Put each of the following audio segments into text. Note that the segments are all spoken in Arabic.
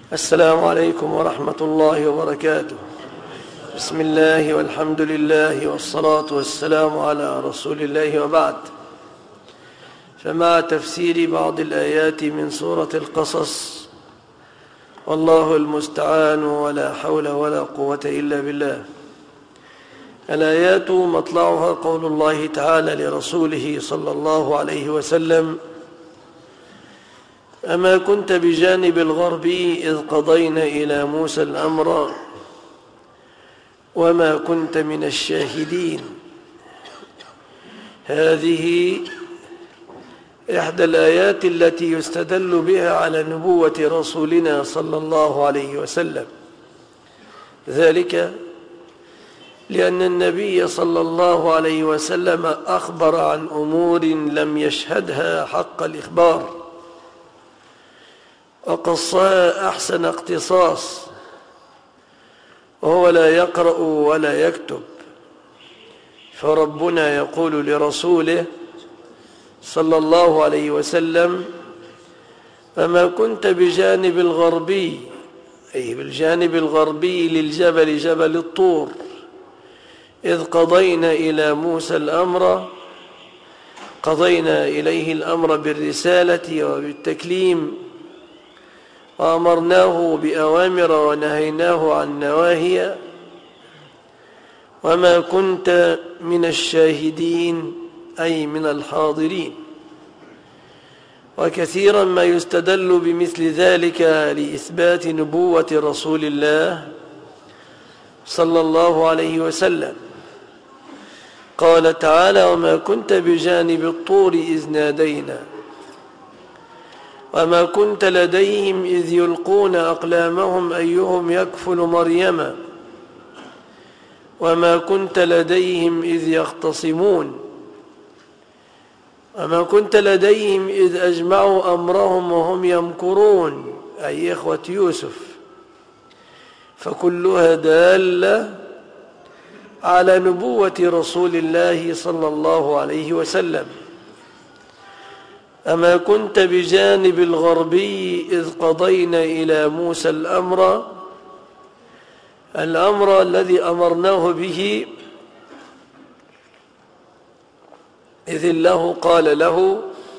السلام عليكم ورحمة الله وبركاته. بسم الله والحمد لله والصلاة والسلام على رسول الله، وبعد. فمع تفسير بعض الآيات من سورة القصص، والله المستعان، ولا حول ولا قوة إلا بالله. الآيات مطلعها قول الله تعالى لرسوله صلى الله عليه وسلم: أما كنت بجانب الغربي إذ قضينا إلى موسى الأمر وما كنت من الشاهدين. هذه إحدى الآيات التي يستدل بها على نبوة رسولنا صلى الله عليه وسلم، ذلك لأن النبي صلى الله عليه وسلم أخبر عن أمور لم يشهدها حق الإخبار، وقصها أحسن اقتصاص، وهو لا يقرأ ولا يكتب. فربنا يقول لرسوله صلى الله عليه وسلم: فما كنت بجانب الغربي، أي بالجانب الغربي للجبل، جبل الطور، إذ قضينا إلى موسى الأمر، قضينا إليه الأمر بالرسالة وبالتكليم، وأمرناه بأوامر ونهيناه عن نواهي، وما كنت من الشاهدين أي من الحاضرين. وكثيرا ما يستدل بمثل ذلك لإثبات نبوة رسول الله صلى الله عليه وسلم. قال تعالى: وما كنت بجانب الطور إذ نادينا وما كنت لديهم إذ يلقون أقلامهم أيهم يكفل مريم وما كنت لديهم إذ يختصمون وما كنت لديهم إذ أجمعوا أمرهم وهم يمكرون، أي إخوة يوسف. فكلها دالة على نبوة رسول الله صلى الله عليه وسلم. أما كنت بجانب الغربي إذ قضينا إلى موسى الأمر الذي أمرناه به، إذ الله قال له: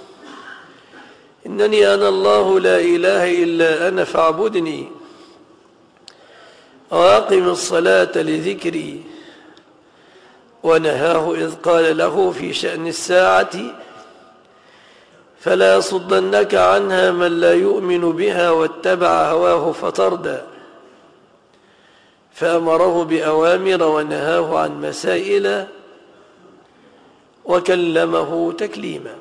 إنني أنا الله لا إله إلا أنا فاعبدني وأقم الصلاة لذكري. ونهاه إذ قال له في شأن الساعة: فلا يصدنك عنها من لا يؤمن بها واتبع هواه فتردى. فأمره بأوامر ونهاه عن مسائل وكلمه تكليما.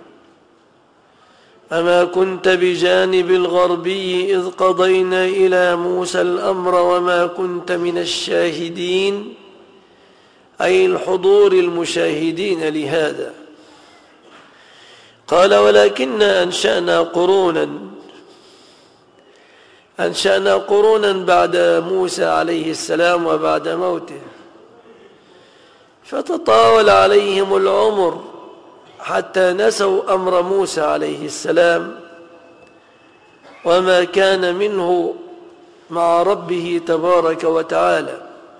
أما كنت بجانب الغربي إذ قضينا إلى موسى الأمر وما كنت من الشاهدين أي الحضور المشاهدين لهذا. قال: ولكننا أنشأنا قرونا بعد موسى عليه السلام وبعد موته، فتطاول عليهم العمر حتى نسوا أمر موسى عليه السلام وما كان منه مع ربه تبارك وتعالى.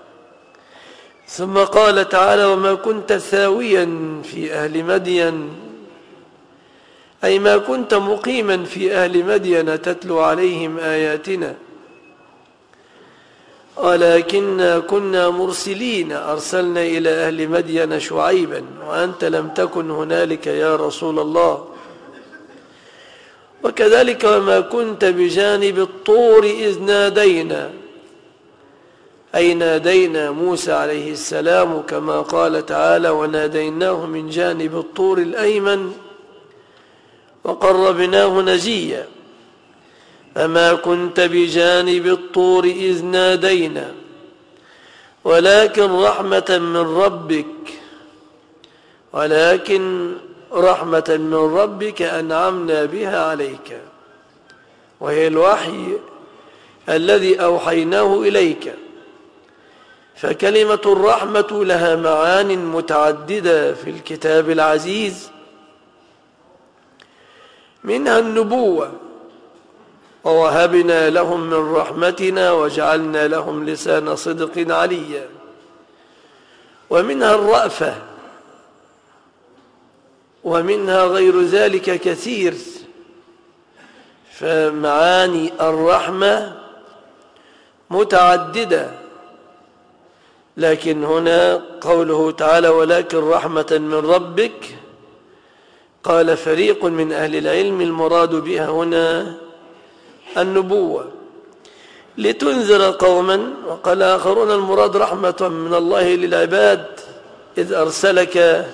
ثم قال تعالى: وما كنت ثاويا في أهل مدين، أي ما كنت مقيما في أهل مدين تتلو عليهم آياتنا، ولكننا كنا مرسلين أرسلنا إلى أهل مدين شعيبا وأنت لم تكن هنالك يا رسول الله. وكذلك وما كنت بجانب الطور إذ نادينا، أي نادينا موسى عليه السلام كما قال تعالى: وناديناه من جانب الطور الأيمن وقربناه نجيا. فما كنت بجانب الطور إذ نادينا ولكن رحمة من ربك أنعمنا بها عليك، وهي الوحي الذي أوحيناه إليك. فكلمة الرحمة لها معان متعددة في الكتاب العزيز، منها النبوة ووهبنا لهم من رحمتنا وجعلنا لهم لسان صدق عليا. ومنها الرأفة، ومنها غير ذلك كثير. فمعاني الرحمة متعددة، لكن هنا قوله تعالى ولكن رحمة من ربك، قال فريق من أهل العلم المراد بها هنا النبوة لتنذر قوما، وقال آخرون المراد رحمة من الله للعباد إذ أرسلك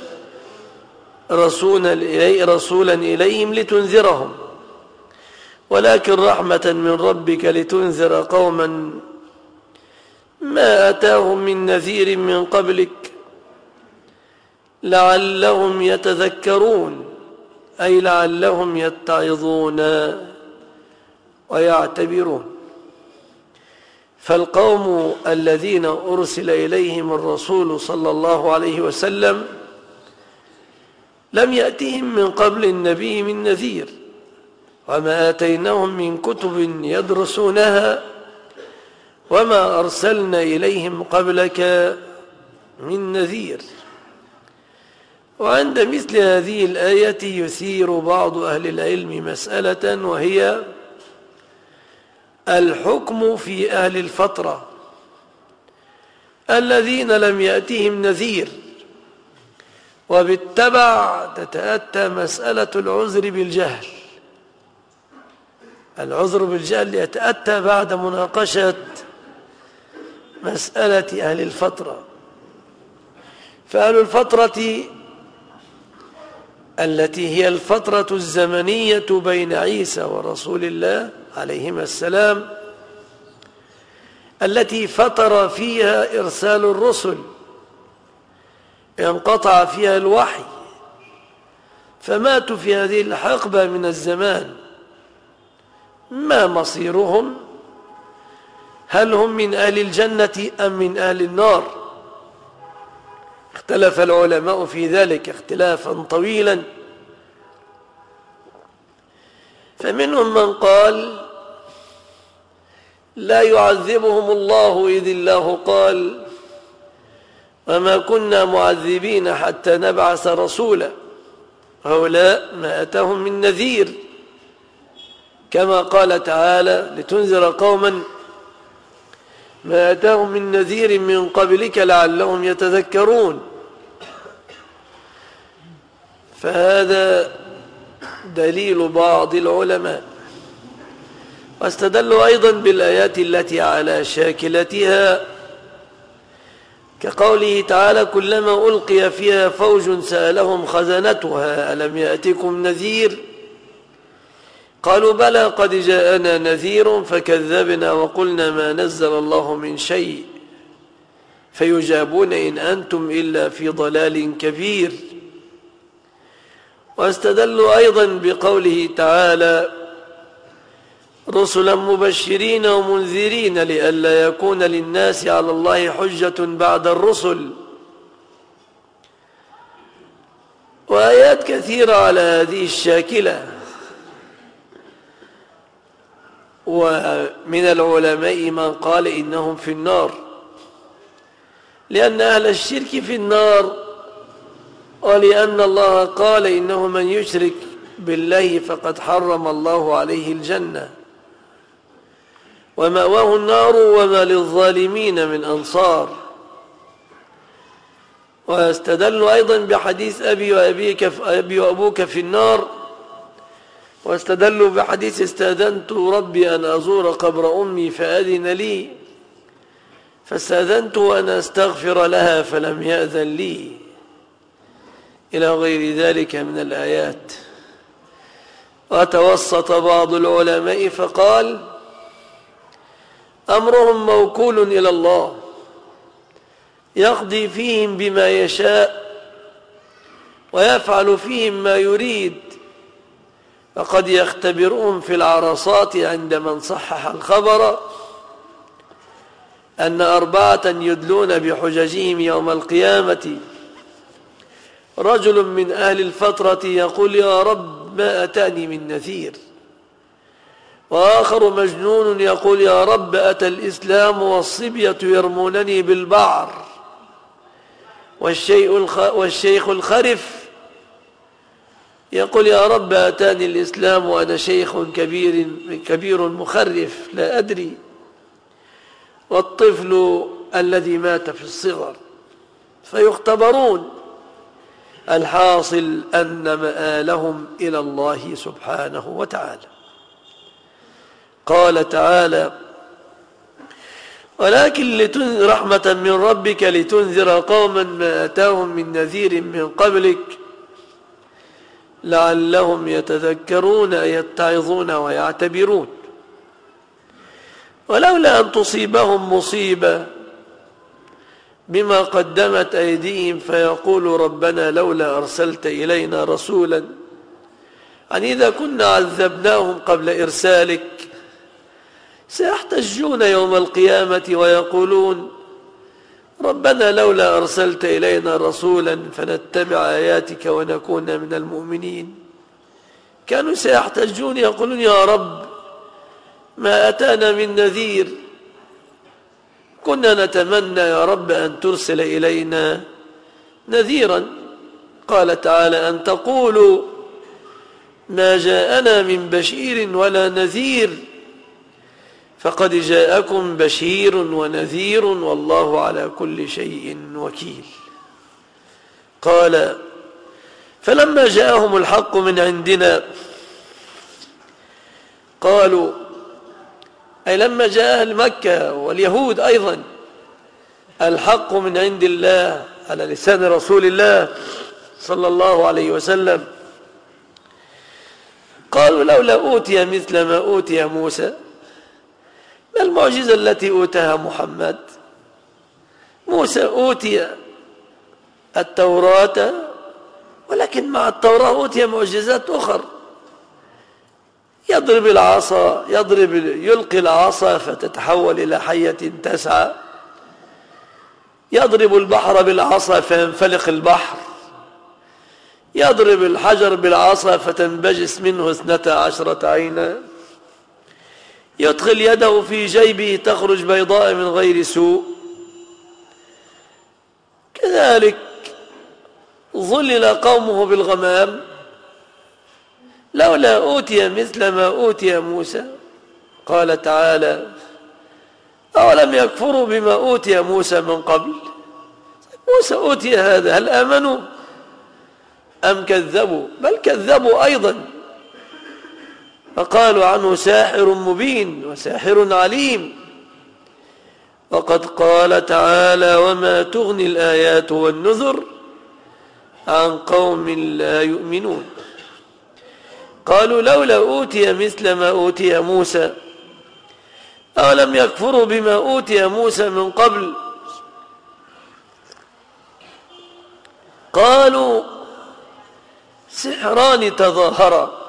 رسولا إليهم لتنذرهم، ولكن رحمة من ربك لتنذر قوما ما أتاهم من نذير من قبلك لعلهم يتذكرون، أي لعلهم يتعظون ويعتبرون. فالقوم الذين أرسل إليهم الرسول صلى الله عليه وسلم لم يأتهم من قبل النبي من نذير، وما آتيناهم من كتب يدرسونها وما أرسلنا إليهم قبلك من نذير. وعند مثل هذه الآية يثير بعض أهل العلم مسألة، وهي الحكم في أهل الفترة الذين لم يأتهم نذير، وبالتبع تتأتى مسألة العذر بالجهل. العذر بالجهل يتأتى بعد مناقشة مسألة أهل الفترة. فأهل الفترة التي هي الفترة الزمنية بين عيسى ورسول الله عليهما السلام، التي فتر فيها إرسال الرسل، انقطع فيها الوحي، فماتوا في هذه الحقبة من الزمان. ما مصيرهم؟ هل هم من أهل الجنة أم من أهل النار؟ اختلف العلماء في ذلك اختلافا طويلا، فمنهم من قال لا يعذبهم الله إذ الله قال وما كنا معذبين حتى نبعث رسولا، هؤلاء ما أتاهم من نذير، كما قال تعالى لتنذر قوما ما أتاهم من نذير من قبلك لعلهم يتذكرون. فهذا دليل بعض العلماء. واستدلوا أيضا بالآيات التي على شاكلتها، كقوله تعالى كلما ألقي فيها فوج سألهم خزنتها ألم يأتكم نذير قالوا بلى قد جاءنا نذير فكذبنا وقلنا ما نزل الله من شيء فيجابون إن أنتم إلا في ضلال كبير. واستدلوا أيضا بقوله تعالى رسلا مبشرين ومنذرين لئلا يكون للناس على الله حجة بعد الرسل، وآيات كثيرة على هذه الشاكلة. ومن العلماء من قال إنهم في النار، لأن أهل الشرك في النار، ولأن الله قال إنه من يشرك بالله فقد حرم الله عليه الجنة ومأواه النار وما للظالمين من أنصار. واستدل أيضا بحديث أبي وأبوك في النار، واستدلوا بحديث استأذنت ربي أن أزور قبر أمي فأذن لي فاستأذنت أن أستغفر لها فلم يأذن لي، إلى غير ذلك من الآيات. وتوسط بعض العلماء فقال أمرهم موكول إلى الله يقضي فيهم بما يشاء ويفعل فيهم ما يريد، فقد يختبرهم في العرصات عند من صحح الخبر أن 4 يدلون بحججهم يوم القيامة. رجل من أهل الفترة يقول يا رب ما أتاني من نذير، وآخر مجنون يقول يا رب أتى الإسلام والصبية يرمونني بالبعر، والشيخ الخرف يقول يا رب أتاني الإسلام وأنا شيخ كبير مخرف لا أدري، والطفل الذي مات في الصغر، فيختبرون. الحاصل أن مآلهم إلى الله سبحانه وتعالى. قال تعالى ولكن رحمة من ربك لتنذر قوما ما أتاهم من نذير من قبلك لعلهم يتذكرون يتعظون ويعتبرون. ولولا أن تصيبهم مصيبة بما قدمت أيديهم فيقولوا ربنا لولا أرسلت إلينا رسولا، يعني إذا كنا عذبناهم قبل إرسالك سيحتجون يوم القيامة ويقولون ربنا لولا أرسلت إلينا رسولا فنتبع آياتك ونكون من المؤمنين. كانوا سيحتجون يقولون يا رب ما أتانا من نذير، كنا نتمنى يا رب أن ترسل إلينا نذيرا. قال تعالى أن تقولوا ما جاءنا من بشير ولا نذير فقد جاءكم بشير ونذير والله على كل شيء وكيل. قال فلما جاءهم الحق من عندنا قالوا، أي لما جاء أهل مكة واليهود أيضا الحق من عند الله على لسان رسول الله صلى الله عليه وسلم، قالوا لولا أوتي مثل ما أوتي موسى. ما المعجزة التي أوتاها محمد؟ موسى أوتي التوراة، ولكن مع التوراة أوتي معجزات أخرى، يضرب العصا يلقي العصا فتتحول إلى حية تسعى، يضرب البحر بالعصا فينفلق البحر، يضرب الحجر بالعصا فتنبجس منه 12 عينا، يدخل يده في جيبه تخرج بيضاء من غير سوء. كذلك ظلل قومه بالغمام لولا أوتي مثل ما أوتي موسى. قال تعالى أولم يكفروا بما أوتي موسى من قبل؟ موسى أوتي هذا، هل آمنوا أم كذبوا؟ بل كذبوا أيضا، فقالوا عنه ساحر مبين وساحر عليم. وقد قال تعالى وما تغني الآيات والنذر عن قوم لا يؤمنون. قالوا لولا أوتي مثل ما أوتي موسى أولم يكفروا بما أوتي موسى من قبل. قالوا سحران تظاهرا.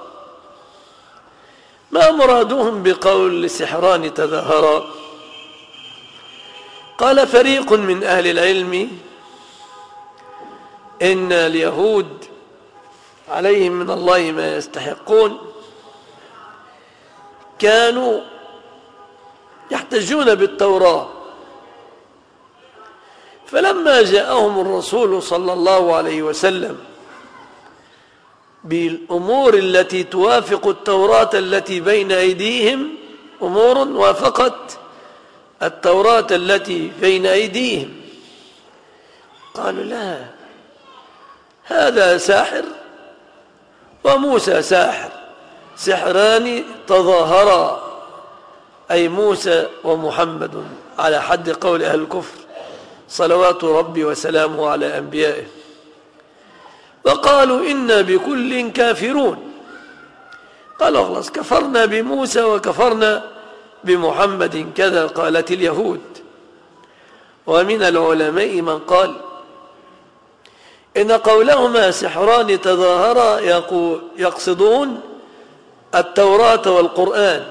ما مرادهم بقول سحران تظاهرا؟ قال فريق من أهل العلم إن اليهود عليهم من الله ما يستحقون، كانوا يحتجون بالتوراة، فلما جاءهم الرسول صلى الله عليه وسلم بالأمور التي توافق التوراة التي بين أيديهم، أمور وافقت التوراة التي بين أيديهم، قالوا لا، هذا ساحر وموسى ساحر، سحران تظاهرا، أي موسى ومحمد على حد قول أهل الكفر صلوات ربي وسلامه على أنبيائه. وقالوا إنا بكل كافرون. قالوا خلاص كفرنا بموسى وكفرنا بمحمد، كذا قالت اليهود. ومن العلماء من قال إن قولهما سحران تظاهرا يقصدون التوراة والقرآن،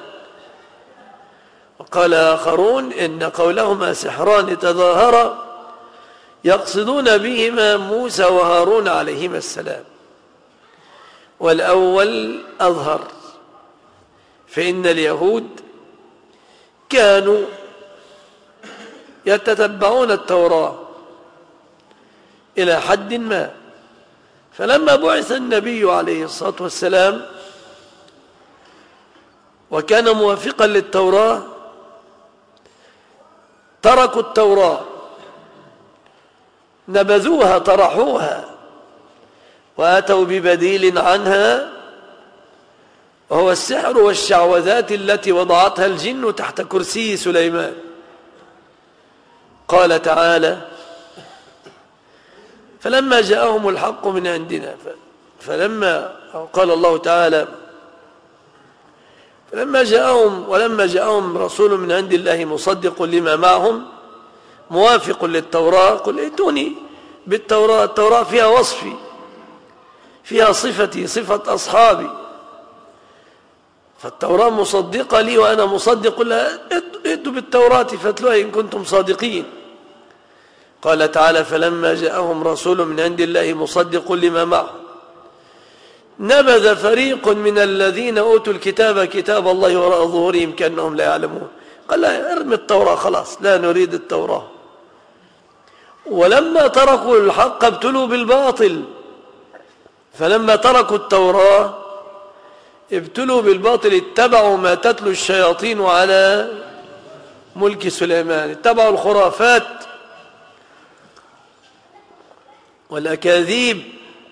وقال آخرون إن قولهما سحران تظاهرا يقصدون بهما موسى وهارون عليهما السلام، والأول أظهر، فإن اليهود كانوا يتتبعون التوراة إلى حد ما، فلما بعث النبي عليه الصلاة والسلام وكان موافقا للتوراة تركوا التوراة، نبذوها، طرحوها، وأتوا ببديل عنها، وهو السحر والشعوذات التي وضعتها الجن تحت كرسي سليمان. قال تعالى: فلما جاءهم الحق من عندنا، قال الله تعالى: ولما جاءهم رسول من عند الله مصدق لما معهم موافق للتوراة، قل ائتوني بالتوراة، التوراة فيها وصفي، فيها صفتي، صفة أصحابي، فالتوراة مصدقة لي وأنا مصدق لها، ائتوا بالتوراة فاتلوها إن كنتم صادقين. قال تعالى: فلما جاءهم رسول من عند الله مصدق لما معهم نبذ فريق من الذين أوتوا الكتاب كتاب الله وراء ظهورهم كأنهم لا يعلمون. قال: لا، ارمي التوراة خلاص، لا نريد التوراة. ولما تركوا الحق ابتلوا بالباطل، فلما تركوا التوراة ابتلوا بالباطل، اتبعوا ما تتلو الشياطين على ملك سليمان، اتبعوا الخرافات والأكاذيب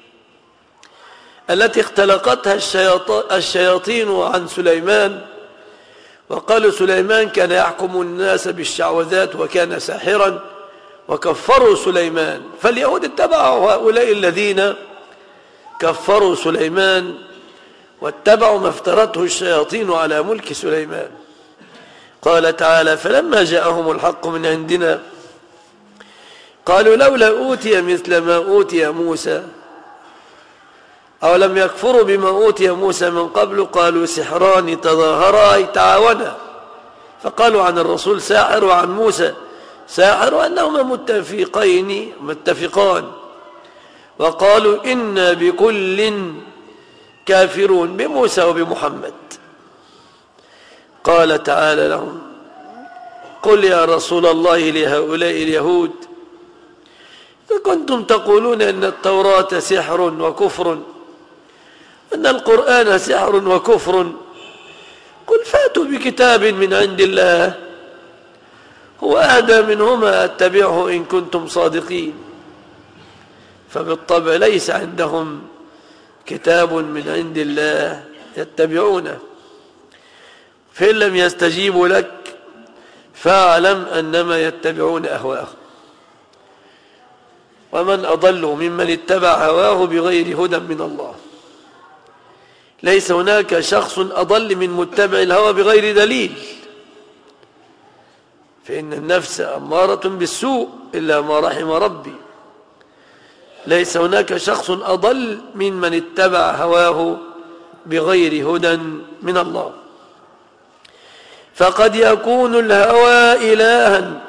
التي اختلقتها الشياطين عن سليمان، وقالوا سليمان كان يحكم الناس بالشعوذات وكان ساحرا، وكفروا سليمان. فاليهود اتبعوا هؤلاء الذين كفروا سليمان واتبعوا ما افترته الشياطين على ملك سليمان. قال تعالى: فلما جاءهم الحق من عندنا قالوا لولا أوتي مثل ما أوتي موسى، أو لم يكفروا بما أوتي موسى من قبل، قالوا سحران تظاهرا أي تعاونا، فقالوا عن الرسول ساحر وعن موسى ساحر، وأنهما متفقان، وقالوا إنا بكل كافرون، بموسى وبمحمد. قال تعالى لهم: قل يا رسول الله لهؤلاء اليهود فكنتم تقولون إن التوراة سحر وكفر، أن القرآن سحر وكفر، قل فاتوا بكتاب من عند الله هو أهدى منهما أتبعه إن كنتم صادقين. فبالطبع ليس عندهم كتاب من عند الله يتبعونه، فإن لم يستجيبوا لك فاعلم أنما يتبعون أهواءهم، ومن أضل ممن اتبع هواه بغير هدى من الله. ليس هناك شخص أضل من متبع الهوى بغير دليل، فإن النفس أمارة بالسوء إلا ما رحم ربي. ليس هناك شخص أضل ممن اتبع هواه بغير هدى من الله. فقد يكون الهوى إلها،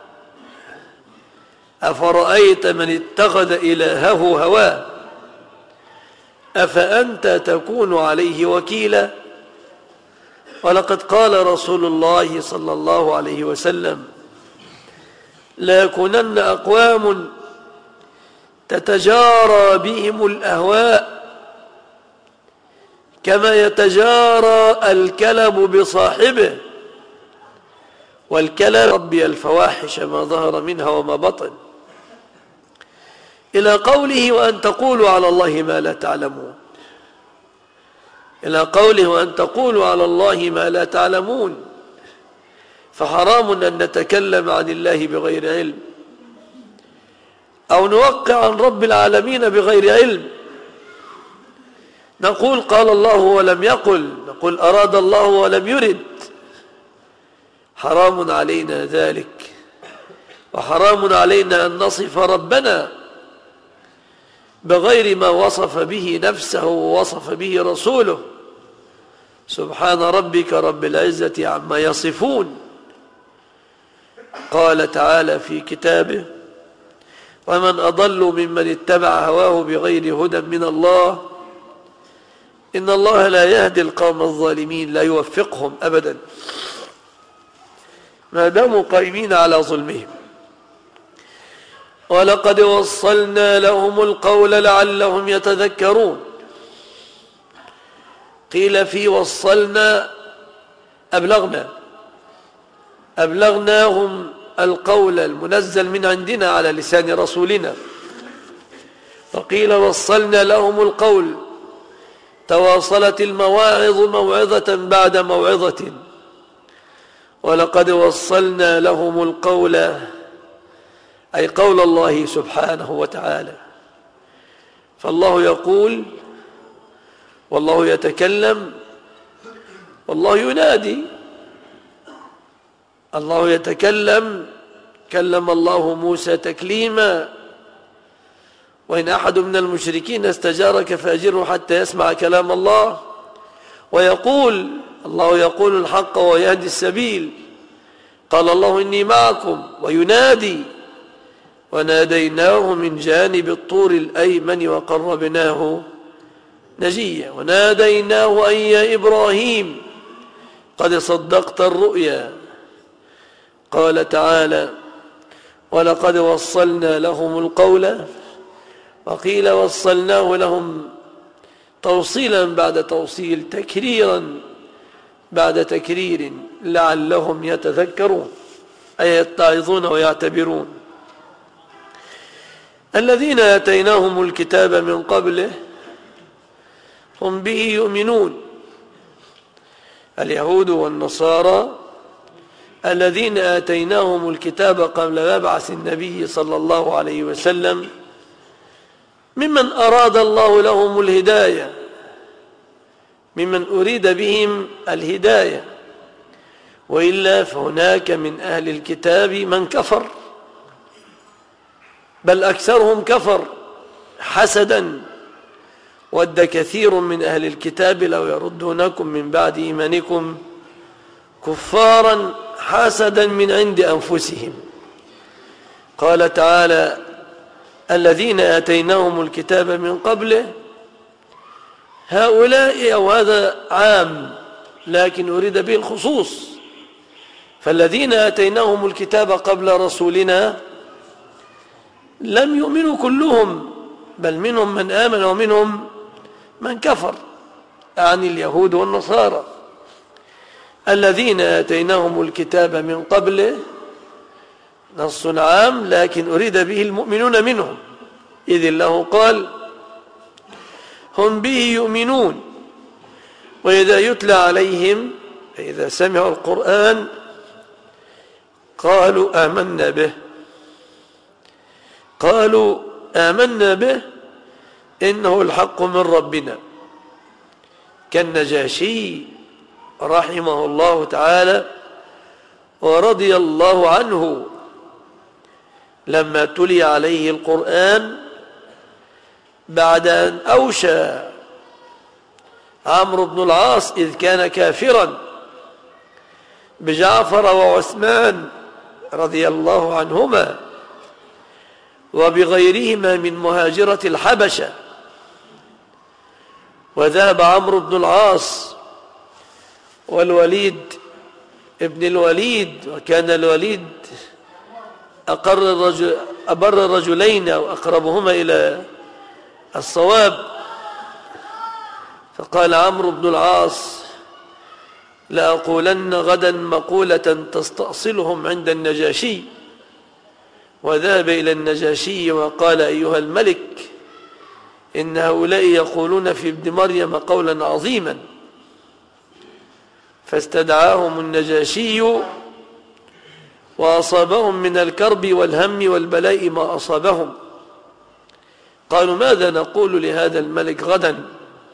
أفرأيت من اتخذ إلهه هواه أفأنت تكون عليه وكيلا. ولقد قال رسول الله صلى الله عليه وسلم: لا يكونن أقوام تتجارى بهم الأهواء كما يتجارى الكلب بصاحبه، والكلب ربي الفواحش ما ظهر منها وما بطن، إلى قوله: وأن تقولوا على الله ما لا تعلمون. إلى قوله: وأن تقولوا على الله ما لا تعلمون. فحرام أن نتكلم عن الله بغير علم، أو نوقع عن رب العالمين بغير علم. نقول قال الله ولم يقل، نقول أراد الله ولم يرد. حرام علينا ذلك، وحرام علينا أن نصف ربنا بغير ما وصف به نفسه ووصف به رسوله. سبحان ربك رب العزة عما يصفون. قال تعالى في كتابه: ومن أضل ممن اتبع هواه بغير هدى من الله إن الله لا يهدي القوم الظالمين، لا يوفقهم أبدا ما داموا قائمين على ظلمهم. ولقد وصلنا لهم القول لعلهم يتذكرون. قيل في وصلنا أبلغناهم القول المنزل من عندنا على لسان رسولنا. وقيل وصلنا لهم القول، تواصلت المواعظ موعظة بعد موعظة. ولقد وصلنا لهم القول أي قول الله سبحانه وتعالى. فالله يقول والله يتكلم والله ينادي. الله يتكلم، كلم الله موسى تكليما. وإن أحد من المشركين استجارك فأجره حتى يسمع كلام الله. ويقول الله يقول الحق ويهدي السبيل. قال الله إني معكم. وينادي وناديناه من جانب الطور الأيمن وقربناه نجيا. وناديناه أن يا إبراهيم قد صدقت الرؤيا. قال تعالى ولقد وصلنا لهم القول. وقيل وصلناه لهم توصيلا بعد توصيل، تكريرا بعد تكرير، لعلهم يتذكرون أي يتعظون ويعتبرون. الذين آتيناهم الكتاب من قبله هم به يؤمنون. اليهود والنصارى الذين آتيناهم الكتاب قبل مبعث النبي صلى الله عليه وسلم ممن أراد الله لهم الهداية، ممن أريد بهم الهداية. وإلا فهناك من أهل الكتاب من كفر، بل أكثرهم كفر حسدا. ود كثير من أهل الكتاب لو يردونكم من بعد إيمانكم كفارا حسدا من عند أنفسهم. قال تعالى الذين آتيناهم الكتاب من قبله، هؤلاء أو هذا عام لكن أريد به الخصوص. فالذين آتيناهم الكتاب قبل رسولنا لم يؤمنوا كلهم، بل منهم من آمن ومنهم من كفر، عن اليهود والنصارى. الذين آتيناهم الكتاب من قبله نص عام لكن أريد به المؤمنون منهم، إذ الله قال هم به يؤمنون. وإذا يتلى عليهم فإذا سمعوا القرآن قالوا آمنا به إنه الحق من ربنا. كالنجاشي رحمه الله تعالى ورضي الله عنه لما تلي عليه القرآن بعد أن أوشى عمرو بن العاص إذ كان كافرا بجعفر وعثمان رضي الله عنهما وبغيرهما من مهاجرة الحبشة. وذهب عمرو بن العاص والوليد ابن الوليد، وكان الوليد أبر الرجلين وأقربهما إلى الصواب. فقال عمرو بن العاص لأقولن غدا مقولة تستأصلهم عند النجاشي. وذهب إلى النجاشي وقال أيها الملك إن هؤلاء يقولون في ابن مريم قولا عظيما. فاستدعاهم النجاشي وأصابهم من الكرب والهم والبلاء ما أصابهم. قالوا ماذا نقول لهذا الملك غدا؟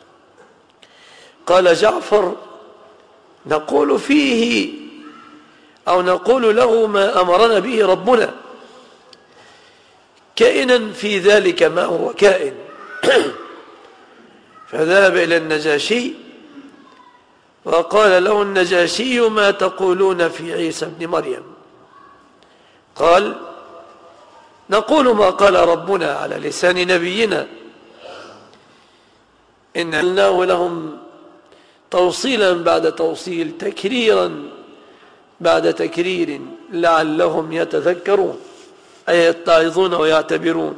قال جعفر نقول فيه أو نقول له ما أمرنا به ربنا، كائنا في ذلك ما هو كائن. فذهب إلى النجاشي وقال له النجاشي ما تقولون في عيسى ابن مريم؟ قال نقول ما قال ربنا على لسان نبينا إن جعلناه لهم توصيلا بعد توصيل، تكريرا بعد تكرير، لعلهم يتذكرون أي يتعظون ويعتبرون.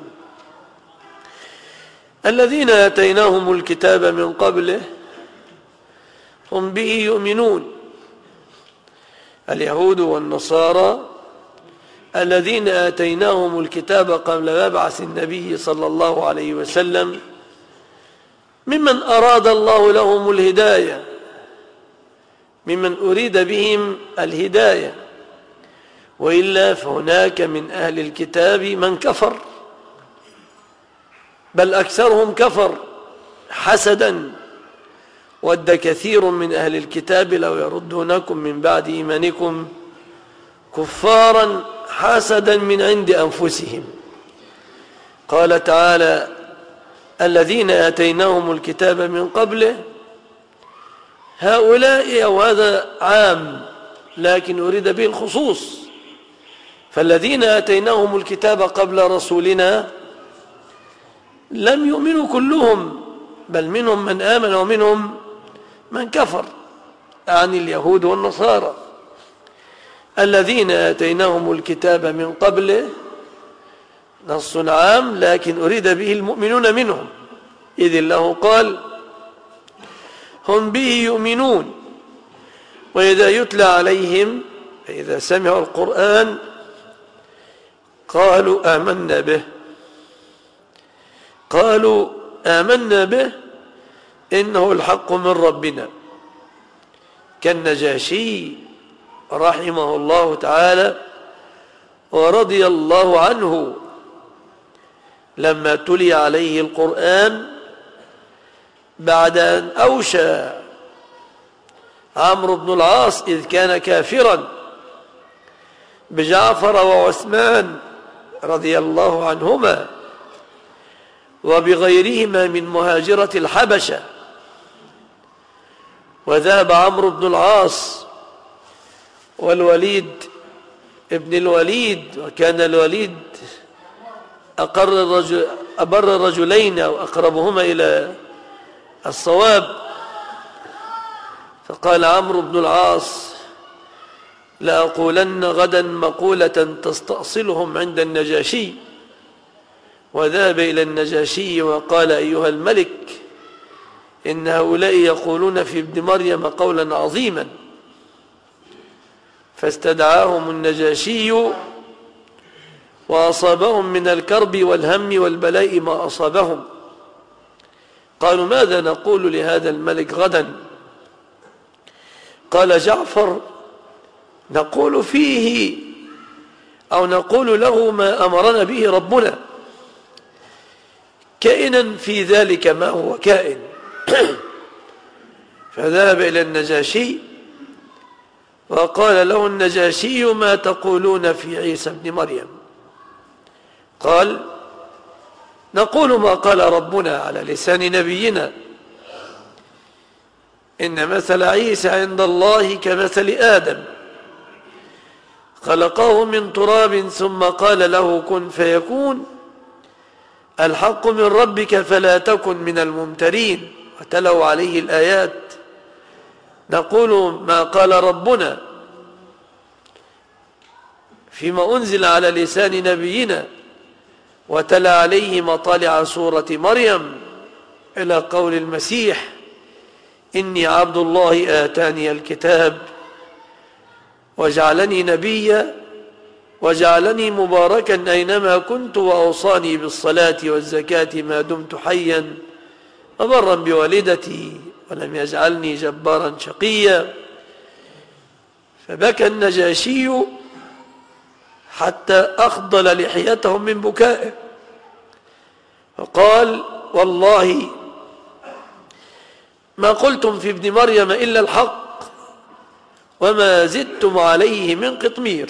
الذين آتيناهم الكتاب من قبله هم به يؤمنون، اليهود والنصارى الذين آتيناهم الكتاب قبل مبعث النبي صلى الله عليه وسلم ممن أراد الله لهم الهداية، ممن أريد بهم الهداية، وإلا فهناك من أهل الكتاب من كفر، بل أكثرهم كفر حسدا. ود كثير من أهل الكتاب لو يردونكم من بعد إيمانكم كفارا حسدا من عند أنفسهم. قال تعالى: الذين آتيناهم الكتاب من قبله، هؤلاء، أو هذا عام لكن أريد به الخصوص، فالذين آتيناهم الكتاب قبل رسولنا لم يؤمنوا كلهم، بل منهم من آمن ومنهم من كفر، عن اليهود والنصارى. الذين آتيناهم الكتاب من قبله نص عام لكن أريد به المؤمنون منهم، إذ الله قال: هم به يؤمنون وإذا يتلى عليهم، فإذا سمعوا القرآن قالوا آمنا به، قالوا آمنا به إنه الحق من ربنا، كالنجاشي رحمه الله تعالى ورضي الله عنه لما تلي عليه القرآن بعد أن أوشى عمرو بن العاص إذ كان كافرا بجعفر وعثمان رضي الله عنهما وبغيرهما من مهاجرة الحبشة، وذهب عمرو بن العاص والوليد ابن الوليد، وكان الوليد أبر الرجلين أو أقربهما إلى الصواب، فقال عمرو بن العاص: لأقولن غدا مقولة تستأصلهم عند النجاشي. وذهب إلى النجاشي وقال: أيها الملك، إن هؤلاء يقولون في ابن مريم قولا عظيما. فاستدعاهم النجاشي وأصابهم من الكرب والهم والبلاء ما أصابهم. قالوا: ماذا نقول لهذا الملك غدا؟ قال جعفر: نقول فيه أو نقول له ما أمرنا به ربنا، كائنا في ذلك ما هو كائن. فذهب إلى النجاشي وقال له النجاشي: ما تقولون في عيسى ابن مريم؟ قال: نقول ما قال ربنا على لسان نبينا: إن مثل عيسى عند الله كمثل آدم، خلقه من تراب ثم قال له كن فيكون، الحق من ربك فلا تكن من الممترين. وتلوا عليه الآيات. نقول ما قال ربنا فيما أنزل على لسان نبينا، وتلا عليه مطالع سورة مريم إلى قول المسيح: إني عبد الله آتاني الكتاب وجعلني نبيا وجعلني مباركا أينما كنت وأوصاني بالصلاة والزكاة ما دمت حيا وبرا بوالدتي ولم يجعلني جبارا شقيا. فبكى النجاشي حتى أخضل لحيته من بكائه، فقال: والله ما قلتم في ابن مريم إلا الحق وما زدتم عليه من قطمير.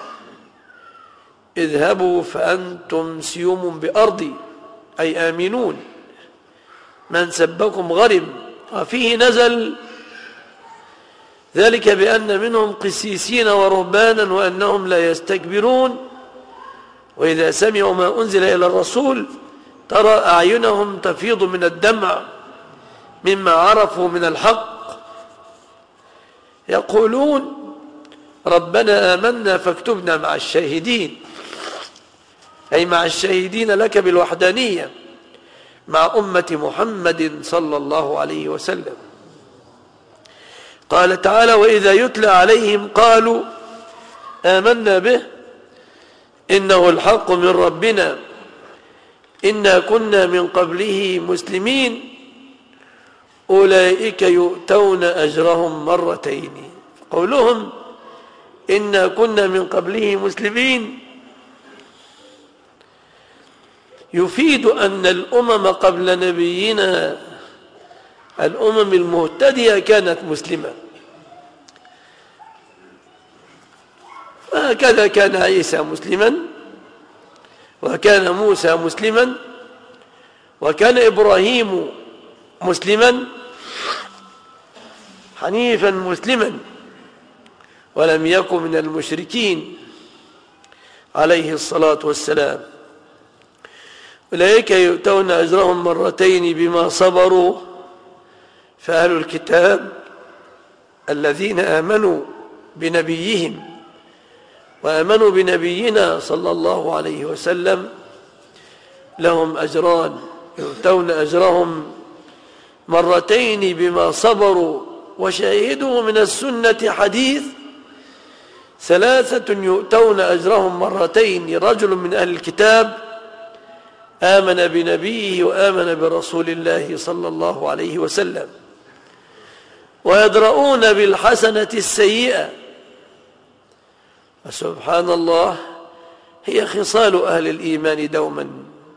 اذهبوا فأنتم سيوم بأرضي، أي آمنون، من سبكم غرم. وفيه نزل ذلك بأن منهم قسيسين ورهبانا وأنهم لا يستكبرون، وإذا سمعوا ما أنزل إلى الرسول ترى أعينهم تفيض من الدمع مما عرفوا من الحق يقولون ربنا آمنا فاكتبنا مع الشاهدين، أي مع الشاهدين لك بالوحدانية مع أمة محمد صلى الله عليه وسلم. قال تعالى وإذا يتلى عليهم قالوا آمنا به إنه الحق من ربنا إنا كنا من قبله مسلمين أولئك يؤتون أجرهم مرتين. قولهم إنا كنا من قبله مسلمين يفيد أن الأمم قبل نبينا الأمم المهتدية كانت مسلمة، فهكذا كان عيسى مسلما، وكان موسى مسلما، وكان إبراهيم مسلما حنيفا مسلما ولم يكن من المشركين عليه الصلاة والسلام. أولئك يؤتون أجرهم مرتين بما صبروا، فأهل الكتاب الذين آمنوا بنبيهم وآمنوا بنبينا صلى الله عليه وسلم لهم أجران، يؤتون أجرهم مرتين بما صبروا. وشاهدوا من السنة حديث ثلاثة يؤتون أجرهم مرتين: رجل من أهل الكتاب آمن بنبيه وآمن برسول الله صلى الله عليه وسلم، ويدرؤون بالحسنة السيئة. وسبحان الله هي خصال أهل الإيمان دوما: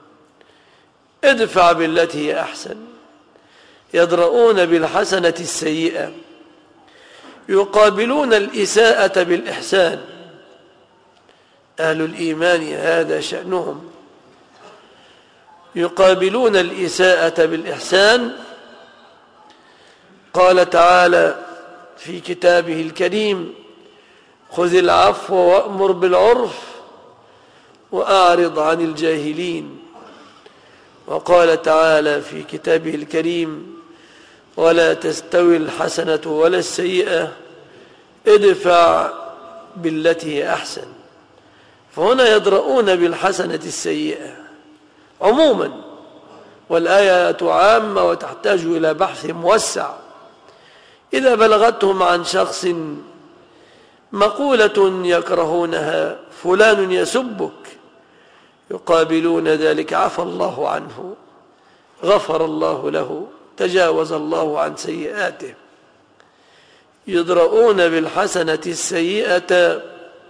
ادفع بالتي هي أحسن. يدرؤون بالحسنة السيئة، يقابلون الإساءة بالإحسان. أهل الإيمان هذا شأنهم، يقابلون الإساءة بالإحسان. قال تعالى في كتابه الكريم: خذ العفو وأمر بالعرف وأعرض عن الجاهلين. وقال تعالى في كتابه الكريم: ولا تستوي الحسنة ولا السيئة ادفع بالتي هي أحسن. فهنا يدرؤون بالحسنة السيئة عموما، والآية عامة وتحتاج إلى بحث موسع. إذا بلغتهم عن شخص مقولة يكرهونها: فلان يسبك، يقابلون ذلك: عفى الله عنه، غفر الله له، تجاوز الله عن سيئاته. يدرؤون بالحسنة السيئة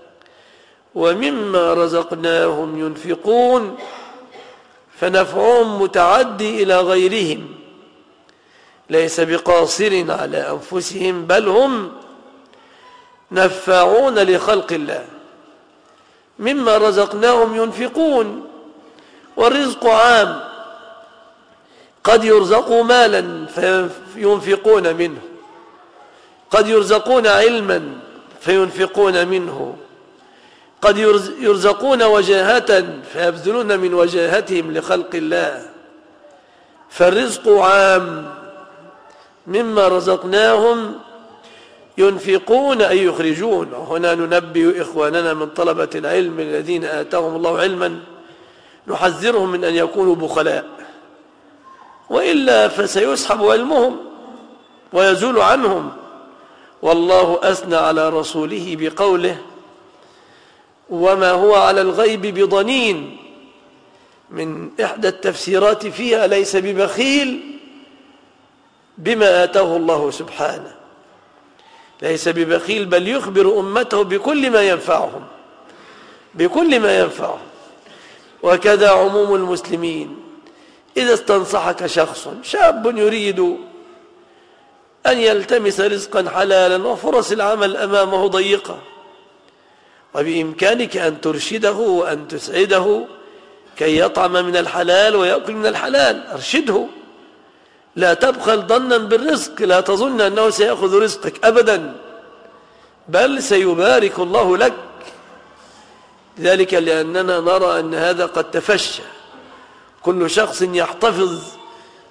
ومما رزقناهم ينفقون، فنفعهم متعدي إلى غيرهم، ليس بقاصر على أنفسهم، بل هم نفاعون لخلق الله. مما رزقناهم ينفقون، والرزق عام، قد يرزقوا مالا فينفقون منه، قد يرزقون علما فينفقون منه، قد يرزقون وجاهة فيبذلون من وجاهتهم لخلق الله. فالرزق عام. مما رزقناهم ينفقون أي يخرجون. هنا ننبه إخواننا من طلبة العلم الذين آتاهم الله علما، نحذرهم من أن يكونوا بخلاء، وإلا فسيسحب علمهم ويزول عنهم. والله أثنى على رسوله بقوله: وما هو على الغيب بضنين. من إحدى التفسيرات فيها: ليس ببخيل بما آتاه الله سبحانه، ليس ببخيل، بل يخبر أمته بكل ما ينفعهم، بكل ما ينفعهم. وكذا عموم المسلمين. إذا استنصحك شخص شاب يريد أن يلتمس رزقا حلالا وفرص العمل أمامه ضيقة، وبإمكانك أن ترشده وأن تسعده كي يطعم من الحلال ويأكل من الحلال، أرشده. لا تبخل ظنا بالرزق، لا تظن أنه سيأخذ رزقك أبدا، بل سيبارك الله لك. ذلك لأننا نرى أن هذا قد تفشى. كل شخص يحتفظ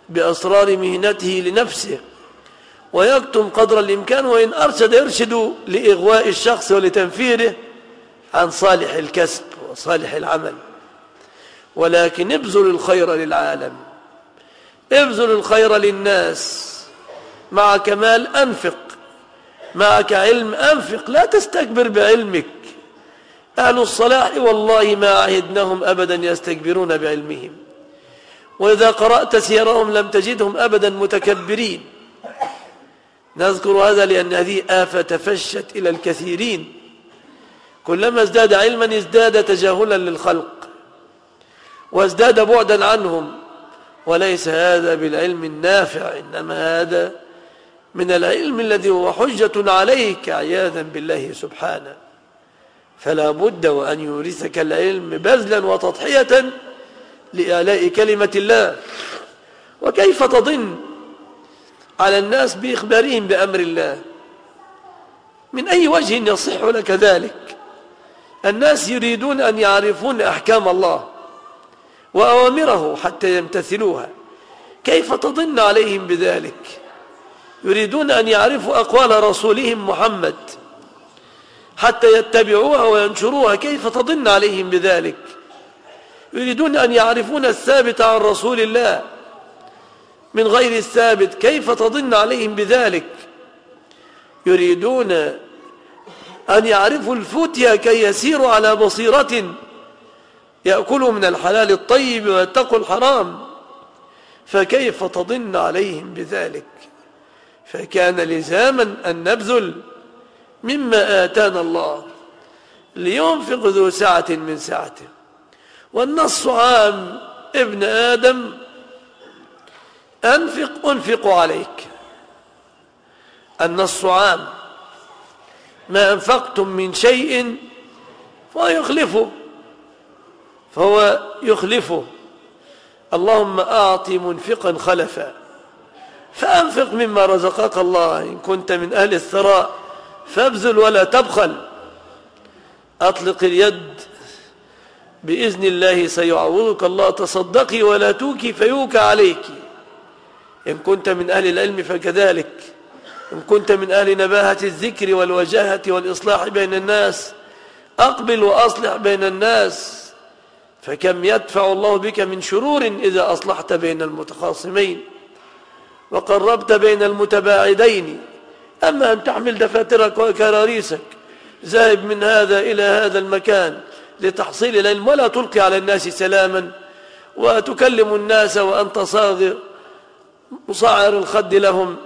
بأسرار مهنته لنفسه، ويكتم قدر الإمكان، وإن أرشد يرشد لإغواء الشخص ولتنفيره عن صالح الكسب وصالح العمل. ولكن ابذل الخير للعالم، ابذل الخير للناس، معك مال أنفق، معك علم أنفق، لا تستكبر بعلمك. أهل الصلاح والله ما عهدناهم أبدا يستكبرون بعلمهم، وإذا قرأت سيرهم لم تجدهم أبدا متكبرين. نذكر هذا لأن هذه آفة تفشت إلى الكثيرين، كلما ازداد علما ازداد تجاهلا للخلق وازداد بعدا عنهم، وليس هذا بالعلم النافع، إنما هذا من العلم الذي هو حجة عليك عياذا بالله سبحانه. فلا بد وأن يورثك العلم بذلا وتضحية لإعلاء كلمة الله. وكيف تضن على الناس بإخبارهم بأمر الله؟ من أي وجه يصح لك ذلك؟ الناس يريدون أن يعرفون أحكام الله وأوامره حتى يمتثلوها، كيف تضن عليهم بذلك؟ يريدون أن يعرفوا أقوال رسولهم محمد حتى يتبعوها وينشروها، كيف تضن عليهم بذلك؟ يريدون أن يعرفون الثابت عن رسول الله من غير الثابت، كيف تضن عليهم بذلك؟ يريدون أن يعرفوا الفتيا كي يسيروا على بصيرة، يأكلوا من الحلال الطيب ويتقوا الحرام، فكيف تضن عليهم بذلك؟ فكان لزاما أن نبذل مما آتانا الله، لينفق ذو سعة من سعته. والنص عام: ابن آدم أنفق عليك. النص عام، ما أنفقتم من شيء فهو يخلفه. اللهم أعط منفقا خلفا، فأنفق مما رزقك الله. إن كنت من أهل الثراء فابذل ولا تبخل، أطلق اليد بإذن الله سيعوضك الله، تصدقي ولا توكي فيوكى عليك. إن كنت من أهل العلم فكذلك، إن كنت من أهل نباهة الذكر والوجاهة والإصلاح بين الناس أقبل وأصلح بين الناس، فكم يدفع الله بك من شرور إذا أصلحت بين المتخاصمين وقربت بين المتباعدين. أما أن تحمل دفاترك وكراريسك ذاهب من هذا إلى هذا المكان لتحصيل العلم، ولا تلقي على الناس سلاما وتكلم الناس وأنت صاغر مصعر الخد لهم،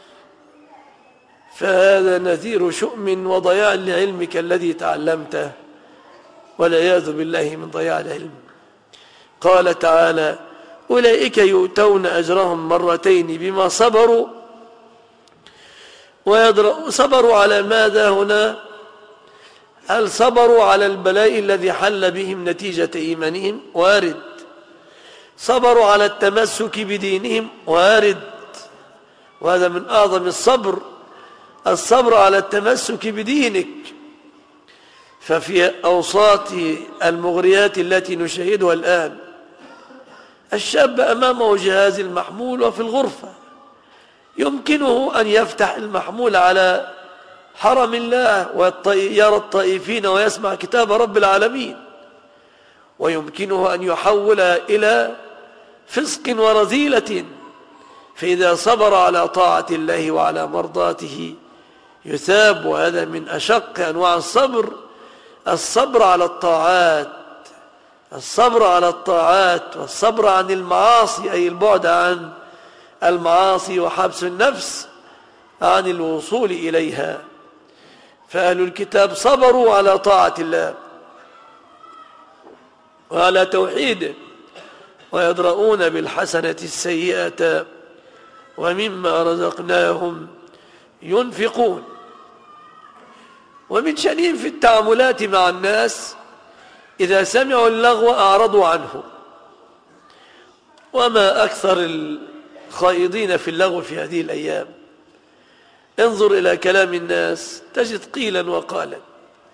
فهذا نذير شؤم وضياع لعلمك الذي تعلمته، والعياذ بالله من ضياع العلم. قال تعالى: أولئك يؤتون أجرهم مرتين بما صبروا. صبروا على ماذا هنا؟ هل صبروا على البلاء الذي حل بهم نتيجة إيمانهم؟ وارد. صبروا على التمسك بدينهم؟ وارد. وهذا من أعظم الصبر على التمسك بدينك. ففي أوساط المغريات التي نشاهدها الآن، الشاب أمامه جهاز المحمول وفي الغرفة يمكنه أن يفتح المحمول على حرم الله ويرى الطائفين ويسمع كتاب رب العالمين، ويمكنه أن يحول إلى فسق ورذيلة. فإذا صبر على طاعة الله وعلى مرضاته يثاب. وهذا من أشق أنواع الصبر على الطاعات، والصبر عن المعاصي، أي البعد عن المعاصي وحبس النفس عن الوصول إليها. فأهل الكتاب صبروا على طاعة الله وعلى توحيده، ويدرؤون بالحسنة السيئة ومما رزقناهم ينفقون. ومن شأنهم في التعاملات مع الناس إذا سمعوا اللغو أعرضوا عنه. وما أكثر الخائضين في اللغو في هذه الأيام. انظر إلى كلام الناس تجد قيلا وقالا،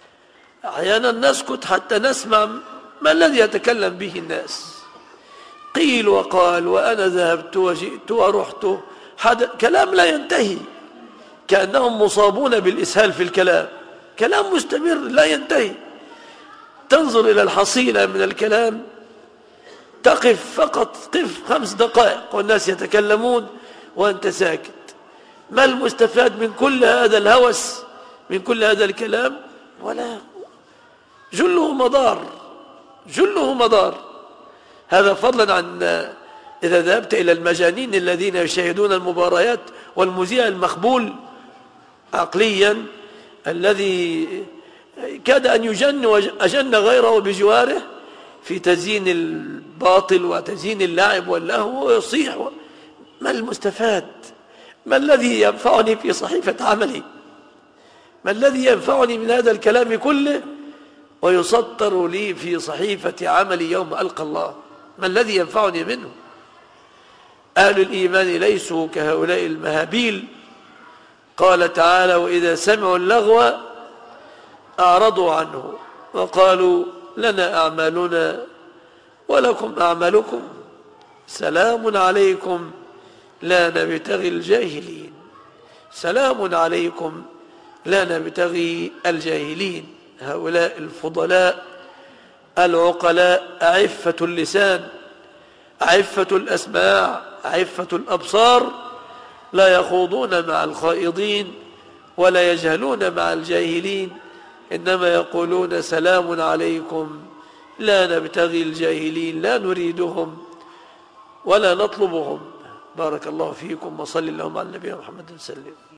أحيانا نسكت حتى نسمع ما الذي يتكلم به الناس. قيل وقال وأنا ذهبت وجئت ورحت، كلام لا ينتهي، كأنهم مصابون بالإسهال في الكلام، كلام مستمر لا ينتهي. تنظر إلى الحصيلة من الكلام، تقف فقط، قف 5 دقائق والناس يتكلمون وأنت ساكت. ما المستفاد من كل هذا الهوس، من كل هذا الكلام؟ ولا جله مضار، جله مضار. هذا فضلا عن إذا ذهبت إلى المجانين الذين يشاهدون المباريات، والمذيع المخبول عقليا الذي كاد أن يجن وأجن غيره بجواره في تزيين الباطل وتزيين اللعب واللهو ويصيح. ما المستفاد؟ ما الذي ينفعني في صحيفة عملي؟ ما الذي ينفعني من هذا الكلام كله ويسطر لي في صحيفة عملي يوم ألقى الله؟ ما الذي ينفعني منه؟ أهل الإيمان ليسوا كهؤلاء المهابيل. قال تعالى: وإذا سمعوا اللغو أعرضوا عنه وقالوا لنا أعمالنا ولكم أعمالكم سلام عليكم لا نبتغي الجاهلين. سلام عليكم لا نبتغي الجاهلين. هؤلاء الفضلاء العقلاء عفة اللسان، عفة الأسماع، عفة الأبصار، لا يخوضون مع الخائضين ولا يجهلون مع الجاهلين، إنما يقولون سلام عليكم لا نبتغي الجاهلين، لا نريدهم ولا نطلبهم. بارك الله فيكم، وصلى اللهم على النبي محمد وسلم.